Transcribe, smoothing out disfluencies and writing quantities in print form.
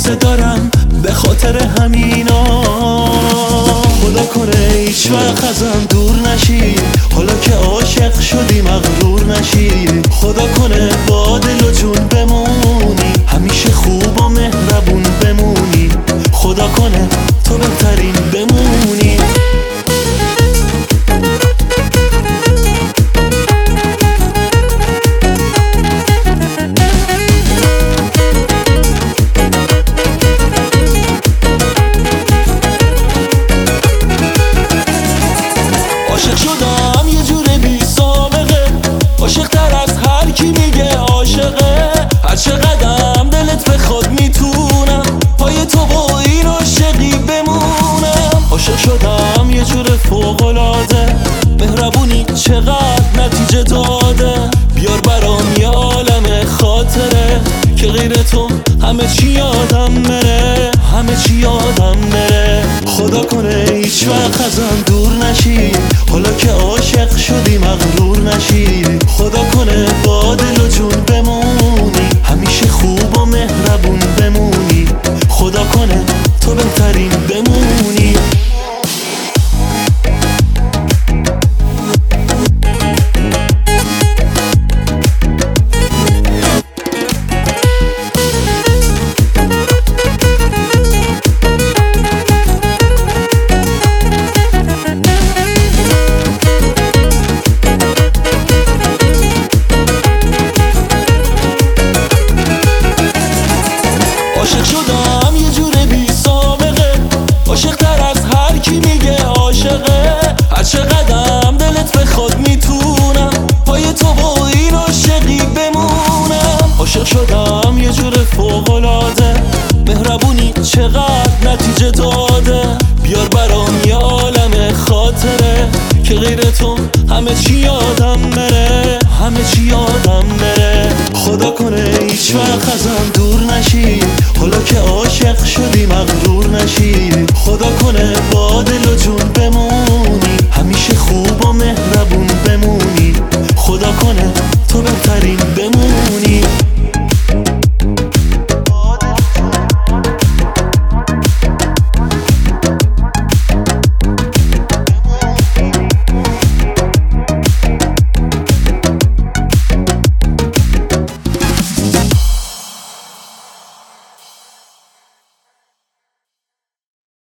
قصه دارم به خاطر همینا. خدا کنه هیچ وقت ازم دور نشی، حالا که عاشق شدی مغرور نشی. خدا کنه با دل و جون بمونی، همیشه خوب و مهربون بمونی. خدا کنه تو بهترین بمونی. عاشق شدم یه جور بی سابقه، عاشق تر از هر کی میگه عاشقه. هر چقدرم دلت بخواد میتونم پای تو با این عاشقی بمونم. عاشق شدم یه جور فوق‌العاده، مهربونی چقدر نتیجه داده. بیار برام یه عالم خاطره که غیر تو همه چی یادم بره، همه چی یادم بره. خدا کنه هیچ وقت ازم دور نشی، حالا که عاشق شدی مغرور نشی. خدا کنه با دل و جون بمونی، همیشه خوب و مهربون بمونی. خدا کنه تو بهترین بمونی. عاشق شدم یه جور بی سابقه، عاشق تر از هر کی میگه عاشقه. هر چقدرم دلت بخواد میتونم پای تو با این عاشقی بمونم. عاشق شدم یه جور فوق‌العاده، مهربونی چقدر نتیجه داده. بیار برام یه عالم خاطره که غیر تو همه چی یادم بره، همه چی یادم بره. خدا کنه هیچ وقت ازم دور